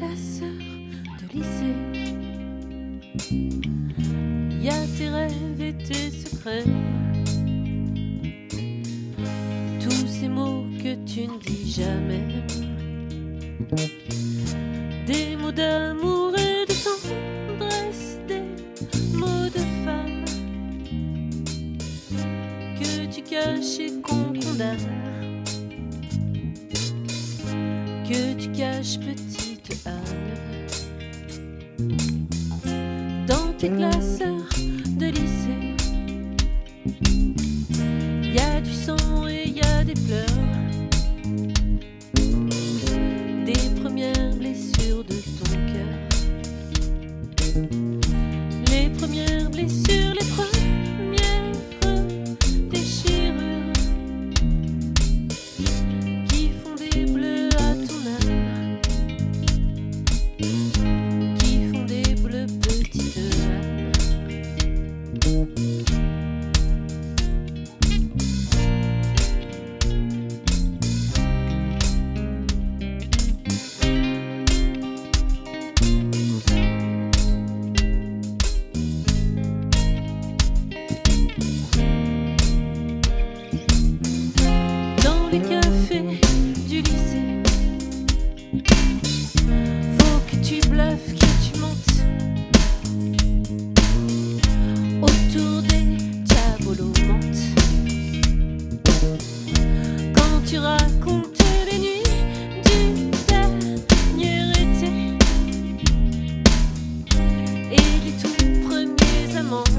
classeurs de lycée. Y a tes rêves et tes secrets, tous ces mots que tu ne dis jamais, des mots d'amour et de tendresse, des mots de femme que tu caches et qu'on condamne, que tu caches, petite Anne. Dans tes classeurs de lycée, y a du sang et y a des pleurs, des premières blessures de ton cœur, les premières blessures, les premières déchirures qui font des bleus à ton âme, qui font des bleus, petite âme. Dans les cafés du lycée, faut que tu bluffes, que tu montes autour des diabolomantes. Quand tu racontes les nuits du dernier été et les tout premiers amants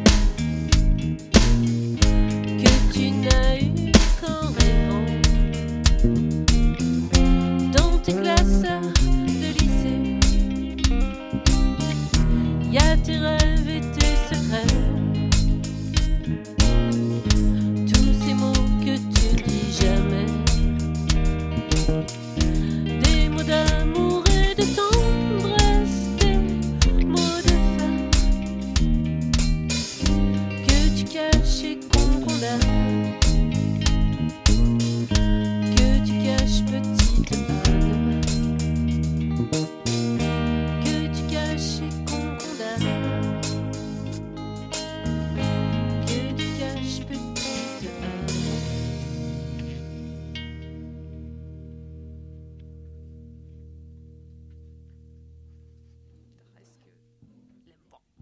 que tu n'as eu qu'en rêvant. Dans tes classeurs de lycée, y a tes rêves et tes secrets, tous ces mots que tu ne dis jamais, des mots d'amour et de tendresse, des mots de femme que tu caches et qu'on condamne,